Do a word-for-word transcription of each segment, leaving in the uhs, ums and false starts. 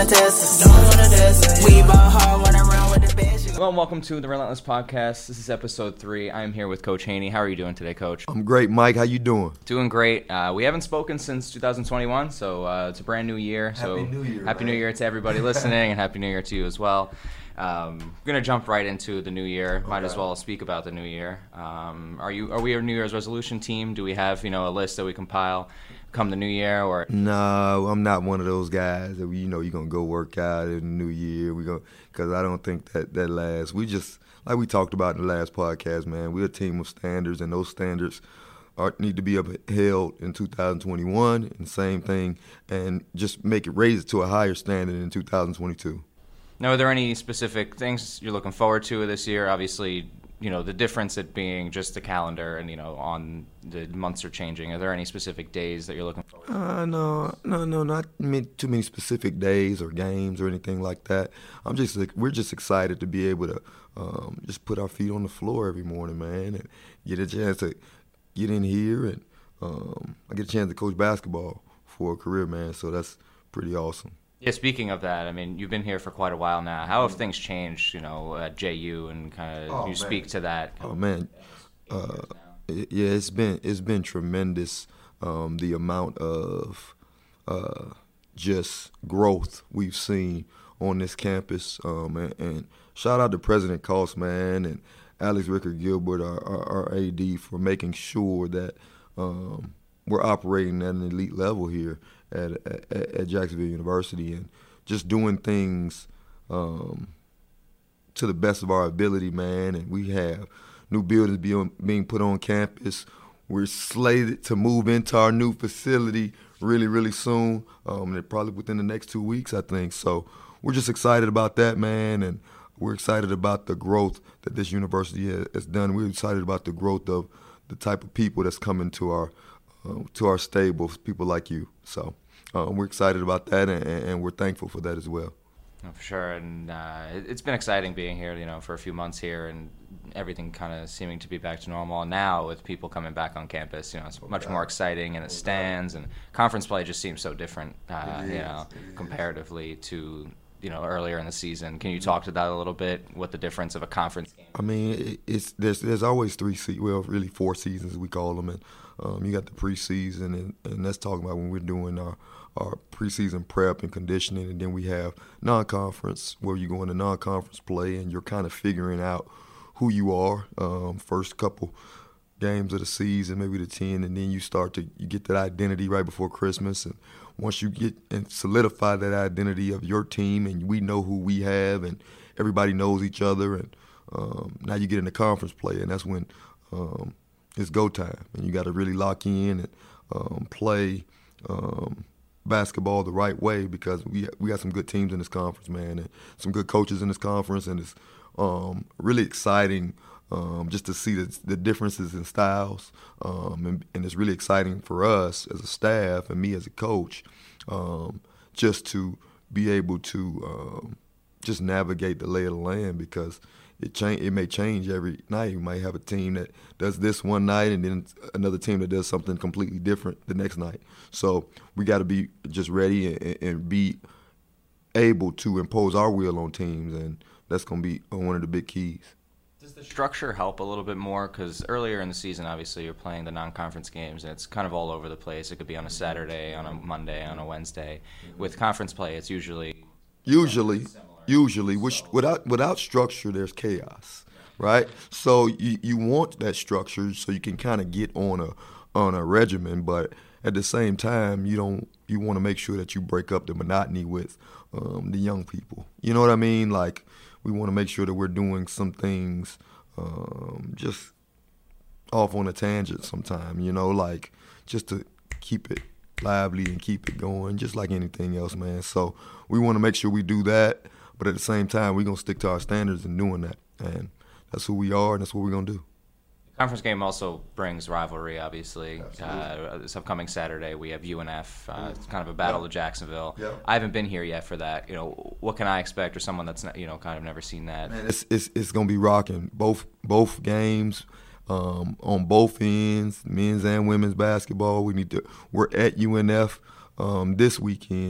wanna test us. Don't wanna test us. We ball hard when I run with the best. Hello and welcome to the Relentless Podcast. This is episode three. I am here with Coach Haney. How are you doing today, Coach? I'm great, Mike. How you doing? Doing great. Uh, we haven't spoken since two thousand twenty-one, so uh, it's a brand new year. So Happy New Year, Happy man. New Year to everybody listening, and Happy New Year to you as well. Um, we're gonna jump right into the new year. Might Okay. as well speak about the new year. Um, are you? Are we a New Year's resolution team? Do we have you know a list that we compile come the new year? Or No, I'm not one of those guys that we, you know you're gonna go work out in the new year. We go because I don't think that that lasts. We just like we talked about in the last podcast, man. We're a team of standards, and those standards are need to be upheld in two thousand twenty-one, and same thing, and just make it raise it to a higher standard in two thousand twenty-two. now, are there any specific things you're looking forward to this year? Obviously, you know the difference it being just the calendar, and you know on the months are changing. Are there any specific days that you're looking forward to? Uh, no, no, no, not many, too many specific days or games or anything like that. I'm just, we're just excited to be able to um, just put our feet on the floor every morning, man, and get a chance to get in here, and um, I get a chance to coach basketball for a career, man. So that's pretty awesome. Yeah, speaking of that, I mean, you've been here for quite a while now. How have things changed, you know, at J U, and kind of Oh, you man. speak to that? Oh man, uh, it- yeah, it's been it's been tremendous. Um, the amount of uh, just growth we've seen on this campus, um, and, and shout out to President Cost, man, and Alex Rickard Gilbert, our, our, our A D, for making sure that um, we're operating at an elite level here at, at, at Jacksonville University, and just doing things um, to the best of our ability, man. And we have new buildings being, being put on campus. We're slated to move into our new facility really, really soon, um, and probably within the next two weeks, I think. So we're just excited about that, man, and we're excited about the growth that this university has, has done. We're excited about the growth of the type of people that's coming to our uh, to our stables, people like you. So uh, we're excited about that, and, and we're thankful for that as well. No, for sure, and uh, it- it's been exciting being here, you know, for a few months here, and everything kind of seeming to be back to normal. And now with people coming back on campus, you know, it's much more exciting, and it stands, and conference play just seems so different, uh, It you is, know, it is. comparatively to, you know, earlier in the season. Can you talk to that a little bit? What the difference of a conference game? I mean, it- it's there's there's always three se- well, really four seasons we call them, and um, you got the preseason, and, and that's talking about when we're doing our our preseason prep and conditioning, and then we have non-conference where you go into non-conference play, and you're kind of figuring out who you are. Um, first couple games of the season, maybe the ten, and then you start to you get that identity right before Christmas, and once you get and solidify that identity of your team, and we know who we have, and everybody knows each other, and um, now you get into conference play, and that's when um, it's go time, and you got to really lock in and um, play um, basketball the right way, because we we got some good teams in this conference, man, and some good coaches in this conference, and it's um, really exciting um, just to see the, the differences in styles, um, and, and it's really exciting for us as a staff and me as a coach, um, just to be able to um, just navigate the lay of the land, because it change it may change every night. You might have a team that does this one night, and then another team that does something completely different the next night. So we got to be just ready and, and be able to impose our will on teams, and that's going to be one of the big keys. Does the structure help a little bit more? Because earlier in the season, obviously, you're playing the non-conference games, and it's kind of all over the place. It could be on a Saturday, on a Monday, on a Wednesday. With conference play, it's usually Usually, usually, which without without structure, there's chaos, right? So you, you want that structure so you can kind of get on a on a regimen, but at the same time, you don't you want to make sure that you break up the monotony with um, the young people. You know what I mean? Like, we want to make sure that we're doing some things um, just off on a tangent sometime, you know, like just to keep it lively and keep it going, just like anything else, man. So we want to make sure we do that, but at the same time, we're going to stick to our standards in doing that. And that's who we are, and that's what we're going to do. conference game also brings rivalry, obviously. Absolutely. Uh, this upcoming Saturday, we have U N F. Uh, it's kind of a battle Yep. of Jacksonville. Yep. I haven't been here yet for that. You know, what can I expect, or someone that's not, you know, kind of never seen that? Man, it's it's it's gonna be rocking. Both both games, um, on both ends, men's and women's basketball. We need to. We're at U N F um, this weekend.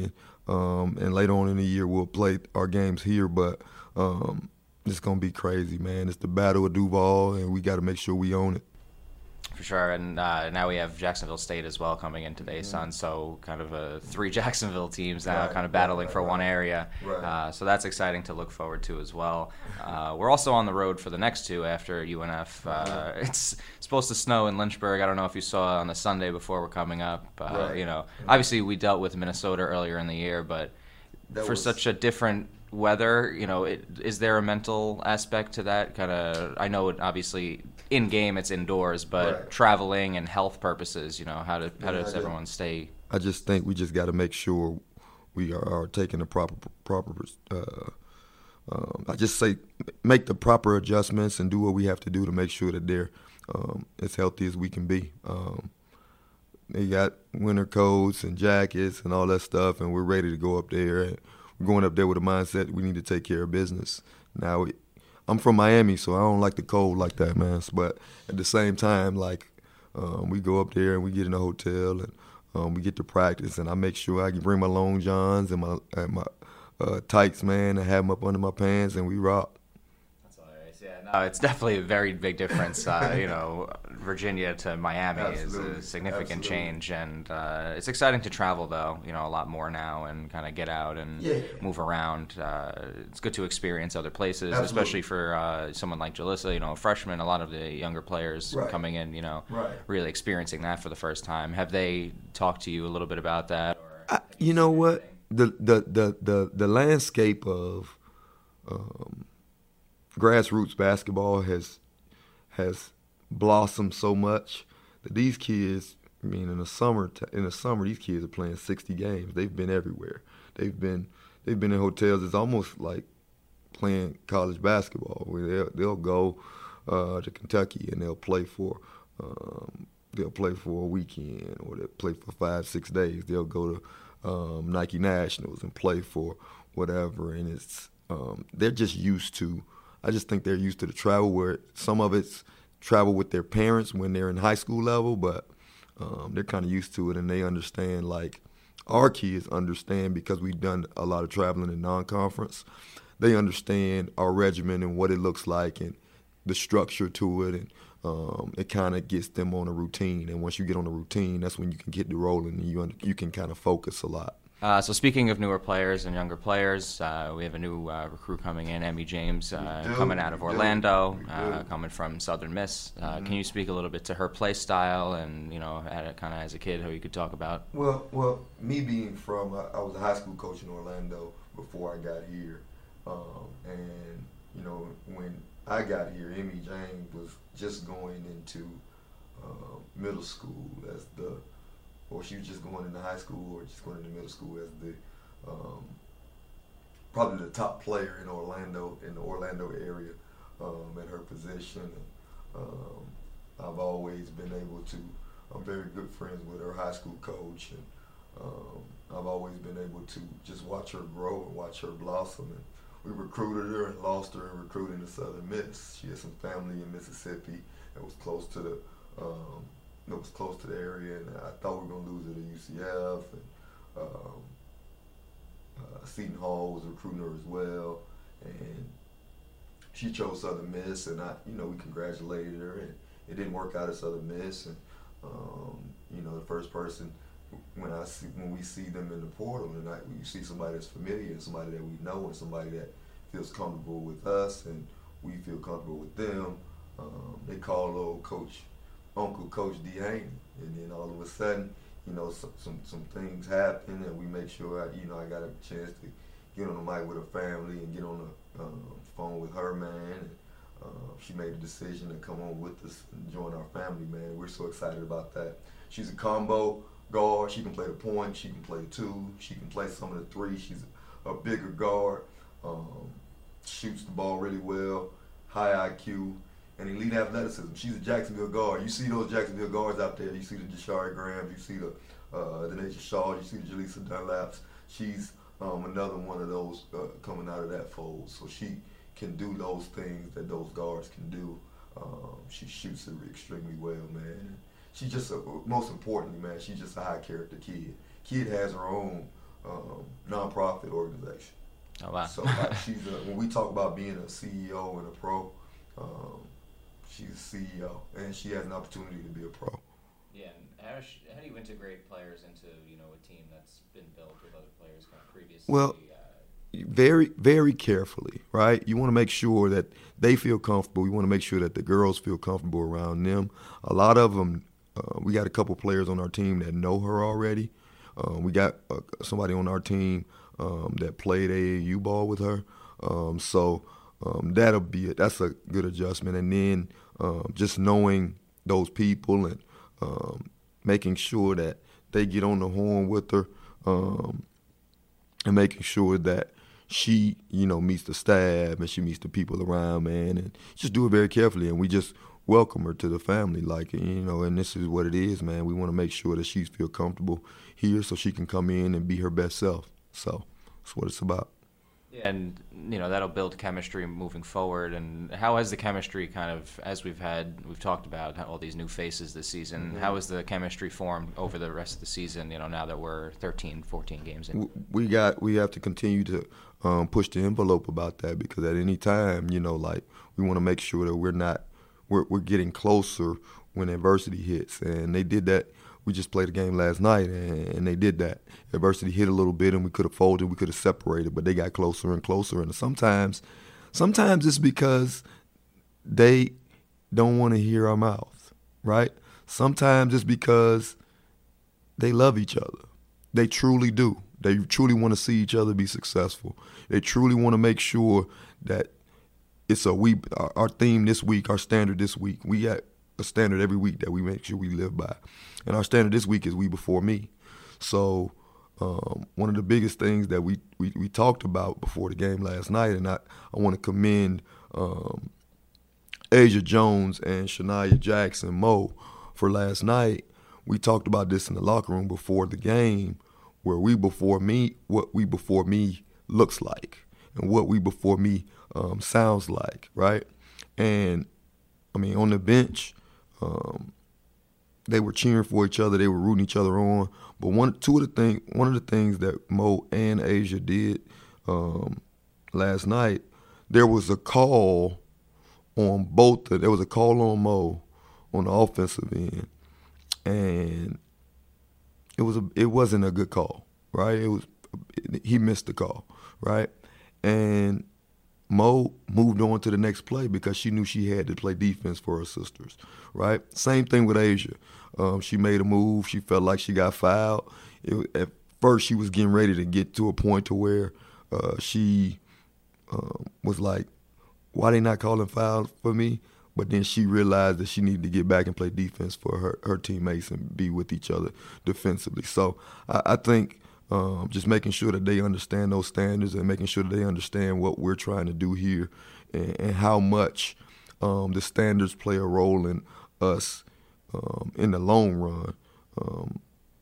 um, and later on in the year we'll play our games here. But um, it's gonna be crazy, man. It's the Battle of Duval, and we got to make sure we own it. For sure, and uh, now we have Jacksonville State as well coming into the A-Sun, so kind of uh, three Jacksonville teams now Right, kind of battling right, for right, one area. right. Uh, so that's exciting to look forward to as well. Uh, we're also on the road for the next two after U N F. Uh, it's supposed to snow in Lynchburg. I don't know if you saw on the Sunday before we're coming up. Uh, Right. You know, obviously we dealt with Minnesota earlier in the year, but That for was- such a different weather, you know, it, is there a mental aspect to that? Kind of, I know it obviously in game it's indoors, but Right. traveling and health purposes, you know, how do how Yeah, does I everyone get- stay? I just think we just got to make sure we are, are taking the proper proper. Uh, um, I just say make the proper adjustments and do what we have to do to make sure that they're um, as healthy as we can be. Um, they got winter coats and jackets and all that stuff, and we're ready to go up there. And we're going up there with a mindset we need to take care of business. Now, I'm from Miami, so I don't like the cold like that, man. But at the same time, like um, we go up there and we get in a hotel and um, we get to practice, and I make sure I can bring my long johns and my and my uh, tights, man, and have them up under my pants, and we rock. That's hilarious. Yeah, no, it's definitely a very big difference. Uh, you know, Virginia to Miami Absolutely. is a significant Absolutely. change, and uh, it's exciting to travel though. You know, a lot more now, and kind of get out and Yeah. move around. Uh, it's good to experience other places, Absolutely. especially for uh, someone like Jalissa. You know, a freshman. A lot of the younger players Right. coming in. You know, Right. really experiencing that for the first time. Have they talked to you a little bit about that? Or I, you know what? The the the the, the landscape of um, grassroots basketball has has blossomed so much that these kids, I mean, in the summer, t- in the summer, these kids are playing sixty games. They've been everywhere. They've been they've been in hotels. It's almost like playing college basketball, where they'll, they'll go uh, to Kentucky and they'll play for um, they'll play for a weekend, or they'll play for five six days. They'll go to um, Nike Nationals and play for whatever, and it's um, they're just used to. I just think they're used to the travel, where some of it's travel with their parents when they're in high school level, but um, they're kind of used to it, and they understand, like our kids understand, because we've done a lot of traveling in non-conference. They understand our regimen and what it looks like and the structure to it, and um, it kind of gets them on a routine. And once you get on a routine, that's when you can get the rolling, and you un- you can kind of focus a lot. Uh, so speaking of newer players and younger players, uh, we have a new uh, recruit coming in, Emmy James, uh, We do, coming out of we do, Orlando, we uh, do. coming from Southern Miss. Uh, Mhm. Can you speak a little bit to her play style and, you know, kind of as a kid, who you could talk about? Well, well, me being from, I, I was a high school coach in Orlando before I got here, um, and you know, when I got here, Emmy James was just going into uh, middle school as the, or she was just going into high school, or just going into middle school as the, um, probably the top player in Orlando, in the Orlando area, um, at her position. And, um, I've always been able to. I'm very good friends with her high school coach, and um, I've always been able to just watch her grow and watch her blossom. And we recruited her and lost her and recruited to Southern Miss. She had some family in Mississippi that was close to the um, that was close to the area, and I thought we were gonna lose her to U C F. And um, uh, Seton Hall was recruiting her as well, and she chose Southern Miss, and I, you know, we congratulated her, and it didn't work out at Southern Miss, and um, you know, the first person when I see when we see them in the portal, and I, you see somebody that's familiar, and somebody that we know, and somebody that feels comfortable with us, and we feel comfortable with them. Um, they call old Coach, Uncle Coach D. Haney, and then all of a sudden, you know, some some, some things happen, and we make sure I, you know, I got a chance to get on the mic with her family and get on the um, phone with her, man. And, uh, she made a decision to come on with us and join our family, man. We're so excited about that. She's a combo guard. She can play the point. She can play the two. She can play some of the three. She's a, a bigger guard. Um, shoots the ball really well. High I Q and elite athleticism. She's a Jacksonville guard. You see those Jacksonville guards out there. You see the Jashari Grahams. You see the uh, Denasia Shaw. You see the Jaleesa Dunlaps. She's um, another one of those uh, coming out of that fold. So she can do those things that those guards can do. Um, she shoots it extremely well, man. She's just, a, most importantly, man, she's just a high character kid. Kid has her own um, nonprofit organization. Oh wow! So like she's a, when we talk about being a C E O and a pro, um, she's a C E O and she has an opportunity to be a pro. Yeah, and how, sh- how do you integrate players into you know a team that's been built with other players kind of previously? Well, uh, very very carefully, right? You want to make sure that they feel comfortable. You want to make sure that the girls feel comfortable around them. A lot of them, uh, we got a couple players on our team that know her already. Um, we got uh, somebody on our team. Um, that played A A U ball with her, um, so um, that'll be it. That's a good adjustment. And then um, just knowing those people and um, making sure that they get on the horn with her, um, and making sure that she, you know, meets the staff and she meets the people around, man, and just do it very carefully. And we just welcome her to the family, like, you know, and this is what it is, man. We want to make sure that she feels comfortable here so she can come in and be her best self. So that's what it's about. And, you know, that'll build chemistry moving forward. And how has the chemistry kind of, as we've had, we've talked about all these new faces this season, mm-hmm. how has the chemistry formed over the rest of the season, you know, now that we're thirteen, fourteen games in? We got, we have to continue to um, push the envelope about that because at any time, you know, like, we want to make sure that we're not, we're, we're getting closer when adversity hits. And they did that. We just played a game last night, and, and they did that. Adversity hit a little bit, and we could have folded, we could have separated, but they got closer and closer. And sometimes, sometimes it's because they don't want to hear our mouth, right? Sometimes it's because they love each other. They truly do. They truly want to see each other be successful. They truly want to make sure that it's a we. Our, our theme this week, our standard this week. We got a standard every week that we make sure we live by. And our standard this week is we before me. So um, one of the biggest things that we, we, we talked about before the game last night, and I, I want to commend um, Asia Jones and Shania Jackson, Mo, for last night. We talked about this in the locker room before the game, where we before me, what we before me looks like and what we before me um, sounds like, right? And, I mean, on the bench, um, they were cheering for each other. They were rooting each other on. But one, two of the thing, one of the things that Mo and Asia did um, last night, there was a call on both. There was a call on Mo on the offensive end, and it was a, it wasn't a good call, right? It was he missed the call, right? And Mo moved on to the next play because she knew she had to play defense for her sisters, right? Same thing with Asia. Um, she made a move. She felt like she got fouled. It, at first, she was getting ready to get to a point to where uh, she um, was like, why they not calling fouls for me? But then she realized that she needed to get back and play defense for her, her teammates and be with each other defensively. So I, I think Um, just making sure that they understand those standards and making sure that they understand what we're trying to do here and, and how much um, the standards play a role in us um, in the long run. Um,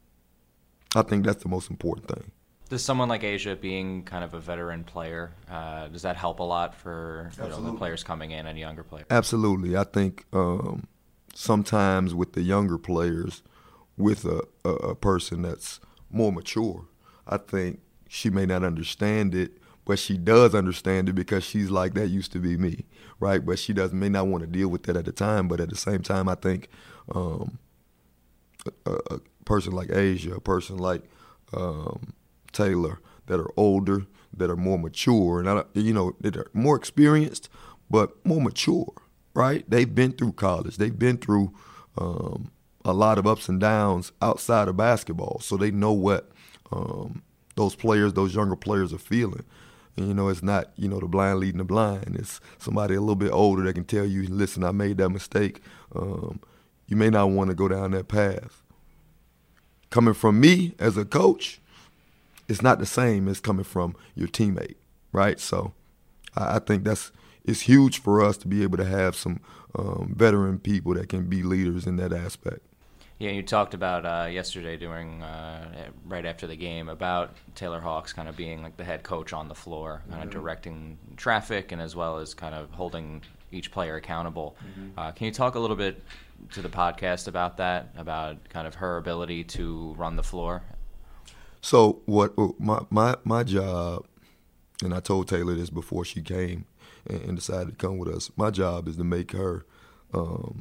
I think that's the most important thing. Does someone like Asia being kind of a veteran player, uh, does that help a lot for you know, the players coming in and younger players? Absolutely. I think um, sometimes with the younger players, with a, a, a person that's more mature, I think she may not understand it, but she does understand it because she's like, that used to be me, right? But she does may not want to deal with that at the time, but at the same time, I think um, a, a person like Asia, a person like um, Taylor, that are older, that are more mature, and I, you know, that are more experienced, but more mature, right? They've been through college. They've been through um, a lot of ups and downs outside of basketball, so they know what um, those players, those younger players are feeling. And, you know, it's not, you know, the blind leading the blind. It's somebody a little bit older that can tell you, listen, I made that mistake. Um, you may not want to go down that path. Coming from me as a coach, it's not the same as coming from your teammate, right? So I, I think that's it's huge for us to be able to have some um, veteran people that can be leaders in that aspect. Yeah, you talked about uh, yesterday during uh, right after the game about Taylor Hawks kind of being like the head coach on the floor, kind mm-hmm. of directing traffic and as well as kind of holding each player accountable. Mm-hmm. Uh, can you talk a little bit to the podcast about that, about kind of her ability to run the floor? So what my my my job, and I told Taylor this before she came and, and decided to come with us. My job is to make her um,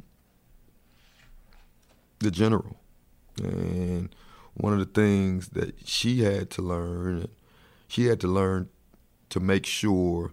the general, and one of the things that she had to learn, she had to learn to make sure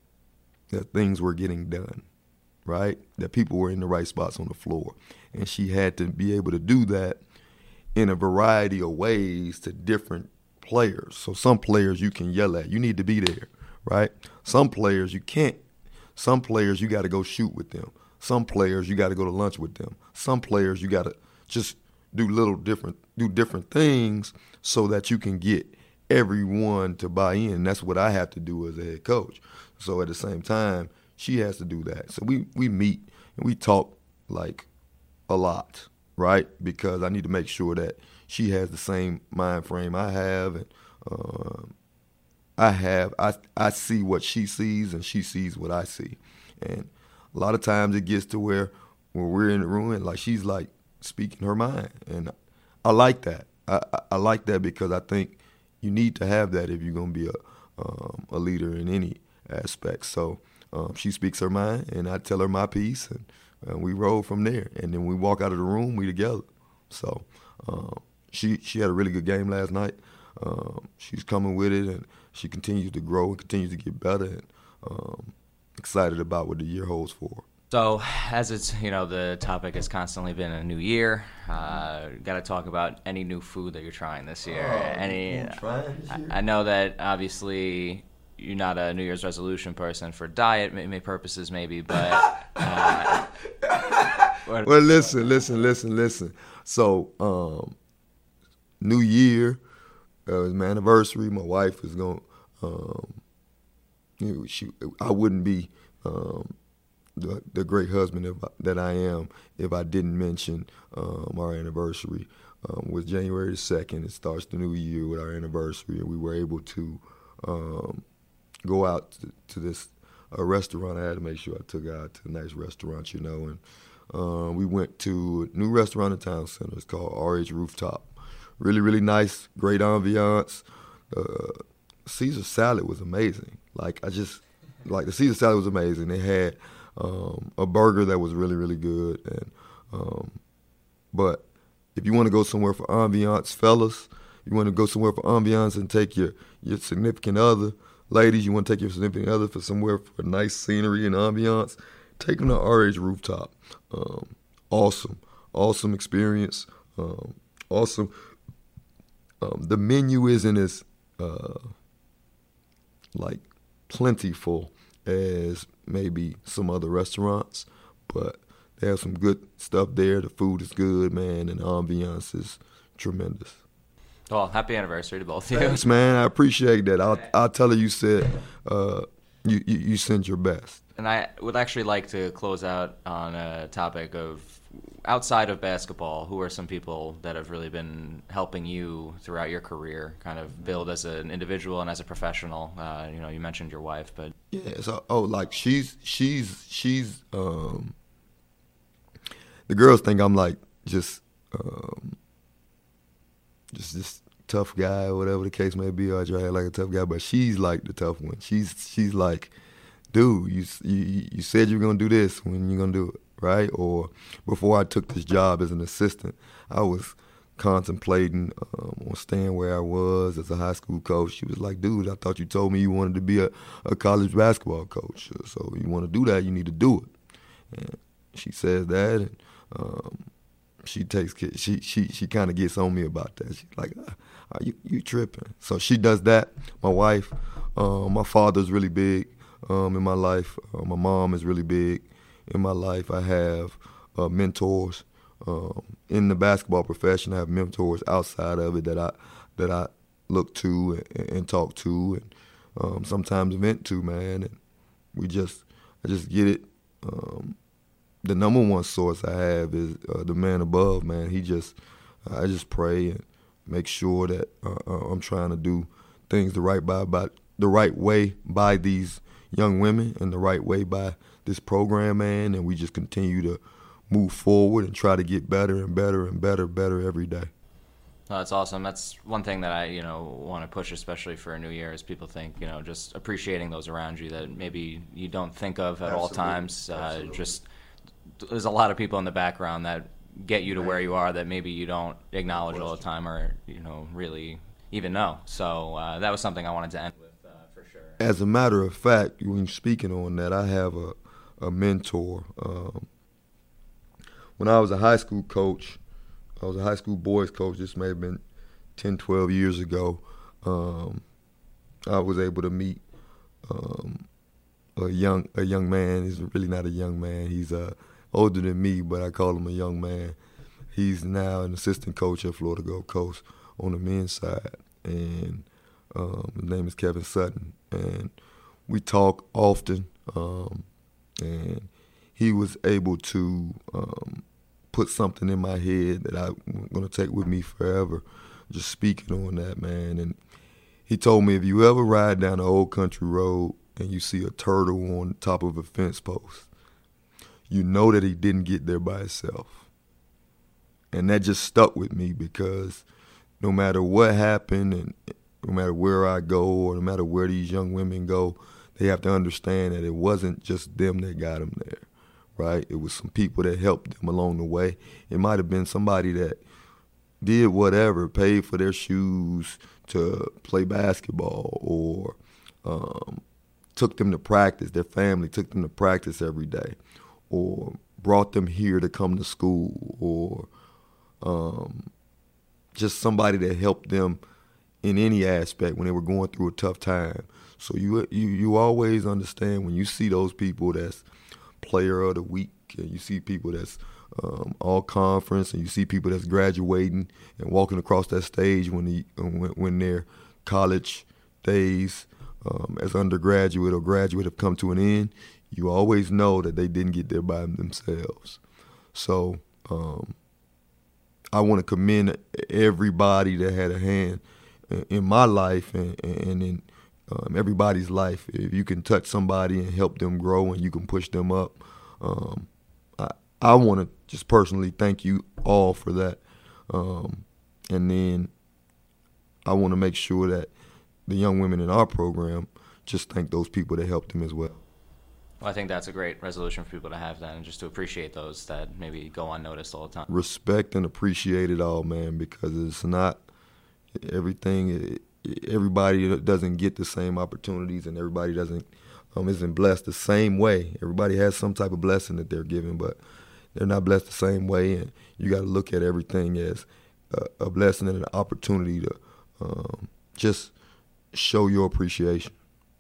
that things were getting done, right? That people were in the right spots on the floor, and she had to be able to do that in a variety of ways to different players. So some players you can yell at. You need to be there, right? Some players you can't. Some players you got to go shoot with them. Some players you got to go to lunch with them. Some players you got to just do little different, do different things so that you can get everyone to buy in. That's what I have to do as a head coach. So at the same time, she has to do that. So we, we meet and we talk like a lot, right? Because I need to make sure that she has the same mind frame I have, and um, I have. I I see what she sees, and she sees what I see. And a lot of times it gets to where when we're in the room, and like she's like speaking her mind, and I like that. I, I, I like that because I think you need to have that if you're gonna be a um, a leader in any aspect. So um, she speaks her mind, and I tell her my piece, and and we roll from there. And then we walk out of the room, we together. So um, she she had a really good game last night. Um, she's coming with it, and she continues to grow and continues to get better. And um, excited about what the year holds for her. So, as it's, you know, the topic has constantly been a new year. Uh, got to talk about any new food that you're trying this year. Oh, any? trying this year? I, I know that obviously you're not a New Year's resolution person for diet may, purposes, maybe, but. Uh, well, listen, listen, listen, listen. So, um, New Year, uh, it's my anniversary. My wife is going. Um, you know, she. I wouldn't be. Um, The, the great husband if, that I am if I didn't mention um, our anniversary. Um, was January the second. It starts the new year with our anniversary, and we were able to um, go out to, to this uh, restaurant. I had to make sure I took her out to a nice restaurant, you know, and uh, we went to a new restaurant in Town Center. It's called R H Rooftop. Really, really nice, great ambiance. Uh, Caesar salad was amazing. Like, I just, like, the Caesar salad was amazing. They had Um, a burger that was really, really good. And um, but if you want to go somewhere for ambiance, fellas, you want to go somewhere for ambiance and take your, your significant other, ladies, you want to take your significant other for somewhere for nice scenery and ambiance, take them to R H Rooftop. Um, awesome, awesome experience. Um, awesome. Um, the menu isn't as uh, like plentiful as maybe some other restaurants, but they have some good stuff there. The food is good, man, and the ambiance is tremendous. Well, happy anniversary to both of you. Thanks, man. I appreciate that. I'll, I'll tell her you said uh, you, you, you sent your best. And I would actually like to close out on a topic of outside of basketball, who are some people that have really been helping you throughout your career kind of build as an individual and as a professional? Uh, you know, you mentioned your wife, but yeah, so oh, like she's she's she's um, the girls think I'm like just um, just this tough guy or whatever the case may be. I try to act like a tough guy, but she's like the tough one. She's she's like, dude, you you, you said you were gonna do this. When you gonna do it? Right? Or before I took this job as an assistant, I was contemplating um, on staying where I was as a high school coach. She was like, dude, I thought you told me you wanted to be a, a college basketball coach. So you want to do that, you need to do it. And she says that, and um, she takes she she she kind of gets on me about that. She's like, are you, you tripping? So she does that. My wife, um, my father's really big um, in my life. Uh, my mom is really big in my life. I have uh, mentors um, in the basketball profession. I have mentors outside of it that I that I look to and, and talk to, and um, sometimes vent to, man. And we just, I just get it. Um, the number one source I have is uh, the man above, man. He just, I just pray and make sure that uh, I'm trying to do things the right by, by the right way by these young women and the right way by this program, man, and we just continue to move forward and try to get better and better and better, better every day. Oh, that's awesome. That's one thing that I, you know, want to push, especially for a new year, is people think, you know, just appreciating those around you that maybe you don't think of at Absolutely. all times. Uh, Absolutely. just there's a lot of people in the background that get you to where you are that maybe you don't acknowledge all the time or, you know, really even know. So uh, that was something I wanted to end with uh, for sure. As a matter of fact, when speaking on that, I have a, a mentor. Um, when I was a high school coach, I was a high school boys coach. This may have been ten, twelve years ago. Um, I was able to meet um, a young a young man. He's really not a young man. He's uh, older than me, but I call him a young man. He's now an assistant coach at Florida Gulf Coast on the men's side, and um, his name is Kevin Sutton. And we talk often, um, and he was able to um, put something in my head that I'm going to take with me forever, just speaking on that, man. And he told me, if you ever ride down an old country road and you see a turtle on top of a fence post, you know that he didn't get there by himself. And that just stuck with me, because no matter what happened and no matter where I go or no matter where these young women go, they have to understand that it wasn't just them that got them there. Right? It was some people that helped them along the way. It might have been somebody that did whatever, paid for their shoes to play basketball, or um, took them to practice. Their family took them to practice every day, or brought them here to come to school, or um, just somebody that helped them in any aspect when they were going through a tough time. So you you you always understand when you see those people that's player of the week, and you see people that's um, all conference, and you see people that's graduating and walking across that stage when the when, when their college days um, as undergraduate or graduate have come to an end, you always know that they didn't get there by themselves. So um, I want to commend everybody that had a hand in my life and, and in Um, everybody's life. If you can touch somebody and help them grow and you can push them up, um, I, I want to just personally thank you all for that. Um, and then I want to make sure that the young women in our program just thank those people that helped them as well. Well, I think that's a great resolution for people to have then, and just to appreciate those that maybe go unnoticed all the time. Respect and appreciate it all, man, because it's not everything. It, everybody doesn't get the same opportunities, and everybody doesn't um, isn't blessed the same way. Everybody has some type of blessing that they're given, but they're not blessed the same way, and you got to look at everything as a, a blessing and an opportunity to um, just show your appreciation.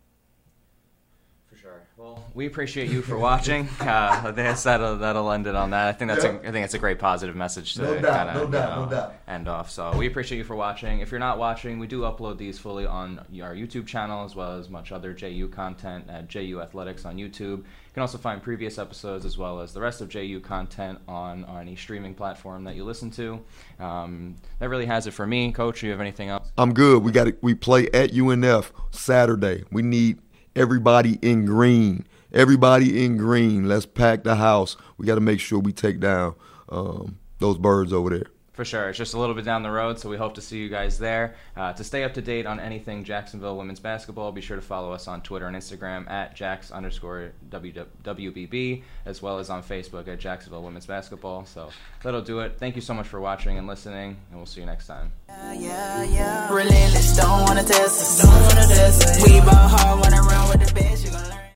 Well, we appreciate you for watching. Uh, I guess that'll that'll end it on that. I think that's Yep. a, I think it's a great positive message to No doubt, kind no of doubt, you know, no doubt. end off. So we appreciate you for watching. If you're not watching, we do upload these fully on our YouTube channel, as well as much other J U content at J U Athletics on YouTube. You can also find previous episodes as well as the rest of J U content on, on any streaming platform that you listen to. Um, that really has it for me. Coach, do you have anything else? I'm good. We got to, we play at U N F Saturday. We need everybody in green. Everybody in green. Let's pack the house. We got to make sure we take down um, those birds over there. For sure. It's just a little bit down the road, so we hope to see you guys there. Uh, to stay up to date on anything Jacksonville women's basketball, be sure to follow us on Twitter and Instagram at Jax underscore W B B, as well as on Facebook at Jacksonville Women's Basketball. So that'll do it. Thank you so much for watching and listening, and we'll see you next time. Yeah, yeah, yeah. Relentless, don't wanna test us. Don't wanna